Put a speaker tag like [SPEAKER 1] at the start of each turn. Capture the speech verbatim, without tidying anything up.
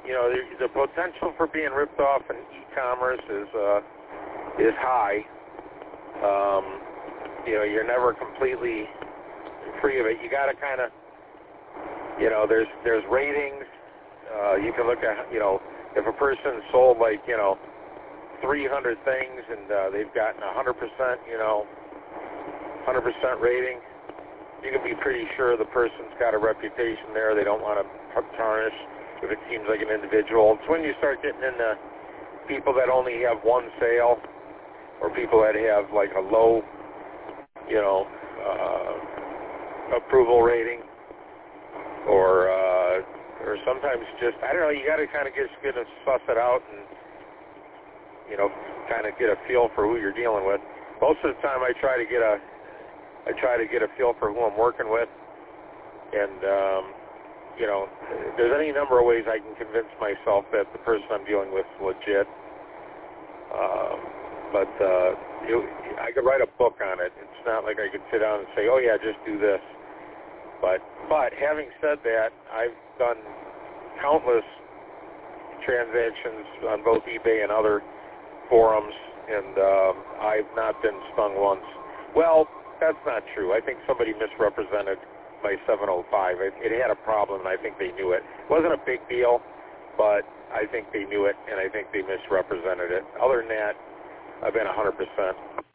[SPEAKER 1] you know, the, the potential for being ripped off in e-commerce is uh, is high. Um, you know, you're never completely free of it. You got to kind of, you know, there's there's ratings. Uh, you can look at, you know, if a person sold like, you know, three hundred things and uh, they've gotten one hundred percent, you know, one hundred percent rating, you can be pretty sure the person's got a reputation there. They don't want to tarnish if it seems like an individual. It's when you start getting into people that only have one sale or people that have like a low, you know, uh, approval rating or uh, or sometimes just, I don't know, you got to kind of just get to suss it out and, you know, kind of get a feel for who you're dealing with. Most of the time I try to get a I try to get a feel for who I'm working with, and, um, you know, there's any number of ways I can convince myself that the person I'm dealing with is legit. Um, but uh, it, I could write a book on it. It's not like I could sit down and say, oh, yeah, just do this. But, but having said that, I've done countless transactions on both eBay and other forums, and um, I've not been stung once. Well, that's not true. I think somebody misrepresented my seven oh five. It, it had a problem, and I think they knew it. It wasn't a big deal, but I think they knew it, and I think they misrepresented it. Other than that, I've been one hundred percent.